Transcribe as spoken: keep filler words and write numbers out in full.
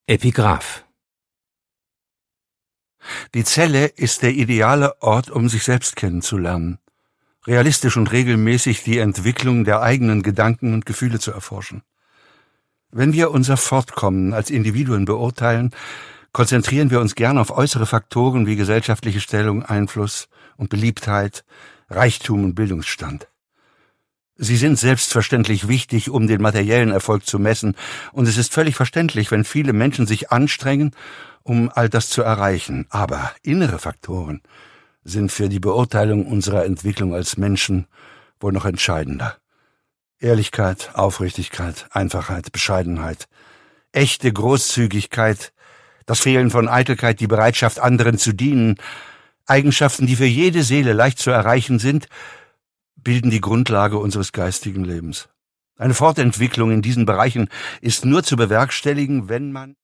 Epigraph. Die Zelle ist der ideale Ort, um sich selbst kennenzulernen, realistisch und regelmäßig die Entwicklung der eigenen Gedanken und Gefühle zu erforschen. Wenn wir unser Fortkommen als Individuen beurteilen, konzentrieren wir uns gern auf äußere Faktoren wie gesellschaftliche Stellung, Einfluss und Beliebtheit, Reichtum und Bildungsstand. Sie sind selbstverständlich wichtig, um den materiellen Erfolg zu messen, und es ist völlig verständlich, wenn viele Menschen sich anstrengen, um all das zu erreichen. Aber innere Faktoren sind für die Beurteilung unserer Entwicklung als Menschen wohl noch entscheidender. Ehrlichkeit, Aufrichtigkeit, Einfachheit, Bescheidenheit, echte Großzügigkeit, das Fehlen von Eitelkeit, die Bereitschaft, anderen zu dienen, Eigenschaften, die für jede Seele leicht zu erreichen sind, bilden die Grundlage unseres geistigen Lebens. Eine Fortentwicklung in diesen Bereichen ist nur zu bewerkstelligen, wenn man